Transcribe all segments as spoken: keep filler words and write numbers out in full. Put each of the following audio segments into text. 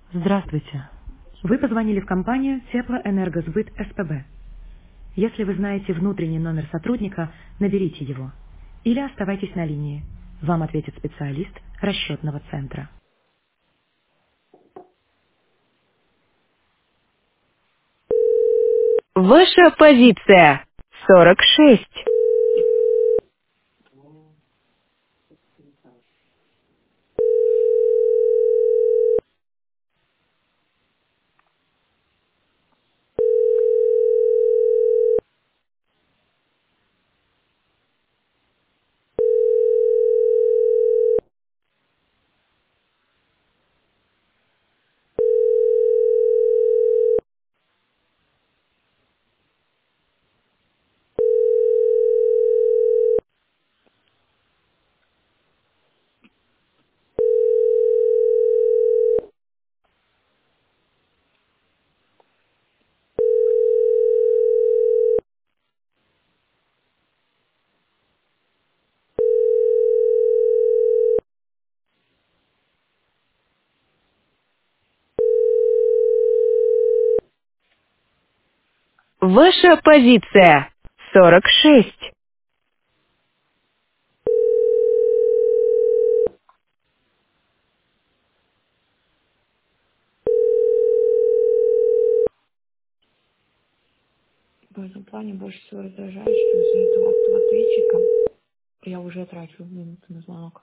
Здравствуйте. Вы позвонили в компанию Теплоэнергосбыт СПБ. Если вы знаете внутренний номер сотрудника, наберите его. Или оставайтесь на линии. Вам ответит специалист расчетного центра. Ваша позиция сорок шесть. Ваша позиция сорок шесть. В этом плане больше всего раздражает, что из-за этого автоответчика я уже трачу минуты на звонок.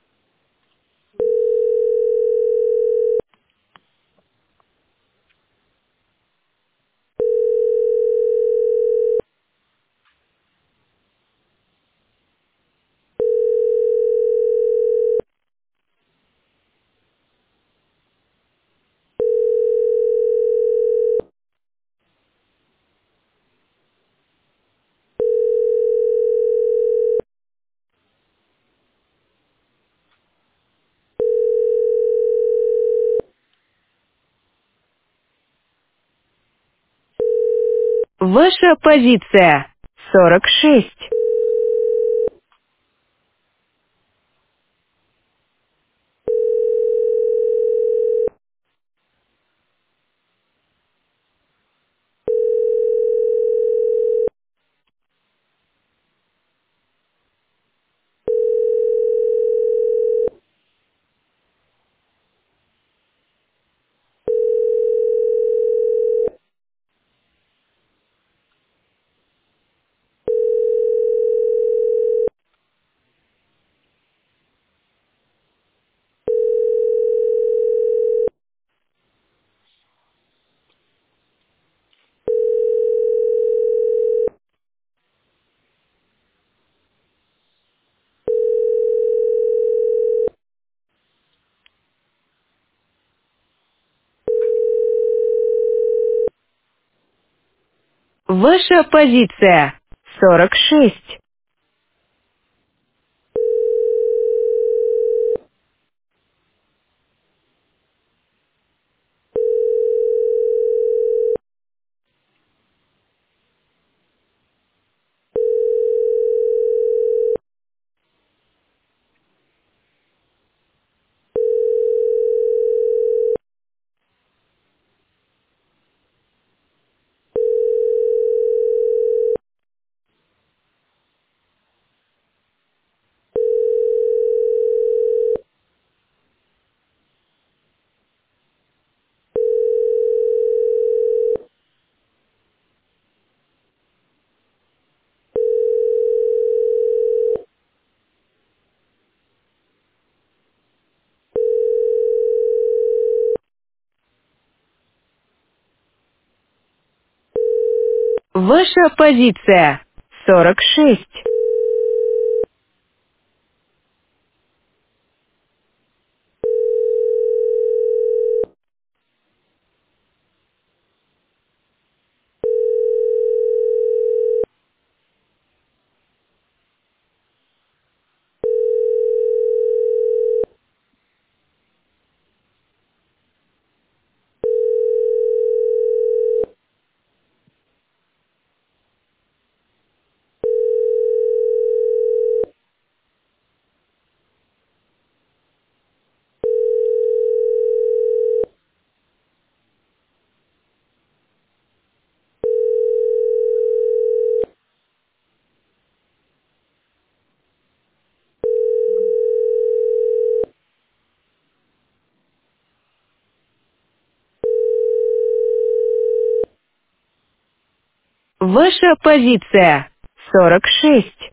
Ваша позиция сорок шесть. Ваша позиция сорок шесть. Ваша позиция сорок шесть. Ваша позиция сорок шесть.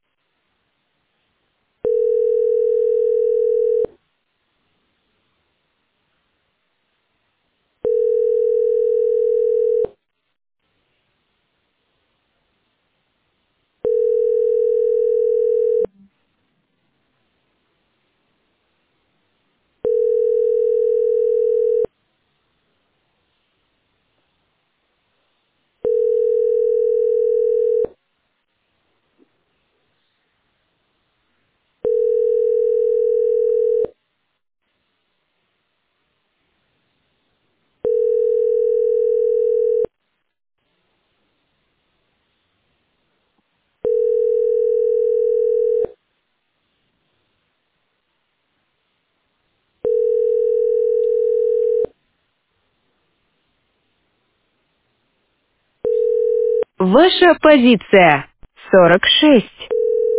Ваша позиция сорок шесть.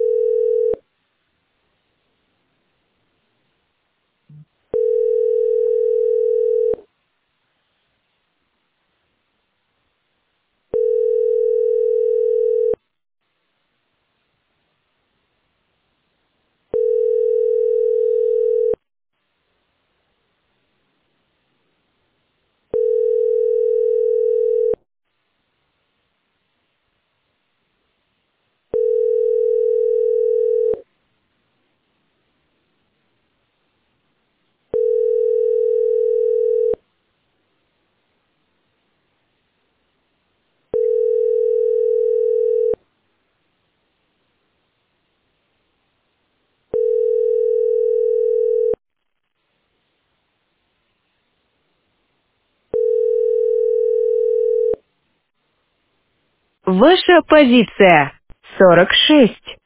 Ваша позиция сорок шесть.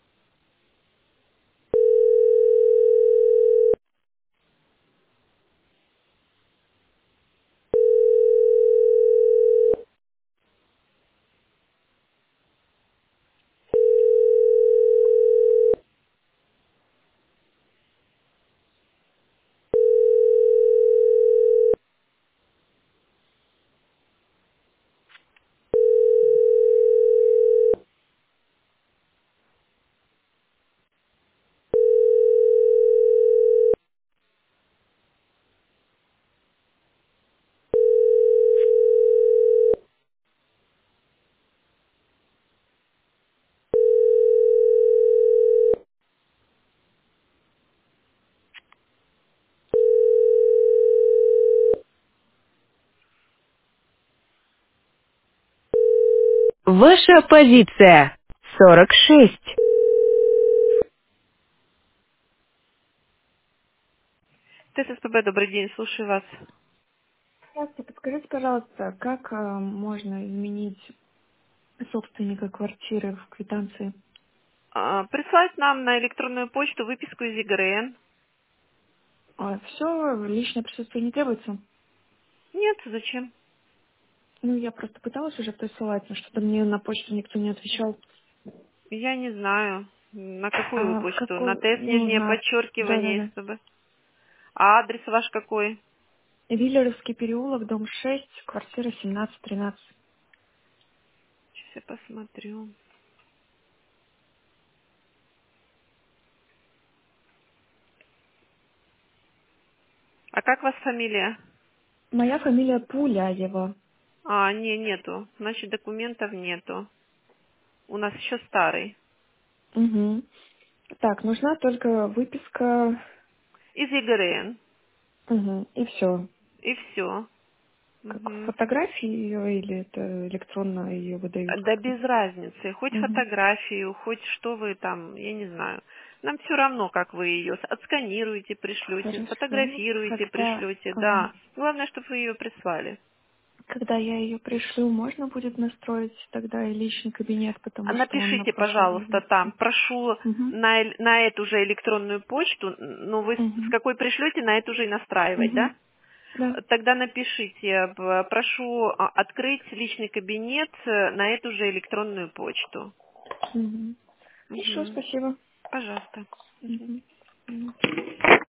Ваша позиция сорок шесть. ТССПБ, добрый день, слушаю вас. Здравствуйте, подскажите, пожалуйста, как э, можно изменить собственника квартиры в квитанции? А, Прислать нам на электронную почту выписку из ЕГРН. Все, личное присутствие не требуется? Нет, зачем? Ну, я просто пыталась уже присылать, но что-то мне на почту никто не отвечал. Я не знаю. На какую вы А в почту? На какой? ТС Ну, нижнее на... подчеркивание Да-да-да. СПБ. А адрес ваш какой? Виллеровский переулок, дом шесть, квартира семнадцать тринадцать. Сейчас я посмотрю. А как у вас фамилия? Моя фамилия Пуляева. А, не, нету. Значит, документов нету. У нас еще старый. Угу. Так, нужна только выписка. Из ЕГРН. Угу. И все. И все. Как фотографии ее или это электронно ее выдают Да как-то? без разницы. Хоть Угу. фотографию, хоть что вы там, я не знаю. Нам все равно, как вы ее отсканируете, пришлете, Хорошо. сфотографируете, Когда, пришлете. а, Да. Главное, чтобы вы ее прислали. когда я ее пришлю, можно будет настроить тогда и личный кабинет, А потому что он на напишите, прошлой пожалуйста, должности. там, прошу Угу. на, эль- на эту же электронную почту, ну вы с с Угу. какой пришлете, на эту же и настраивать, Угу. да? Да. Тогда напишите, б- прошу а, открыть личный кабинет э, на эту же электронную почту. Угу. Хорошо, Мгм. спасибо. Пожалуйста. Мгм. Угу.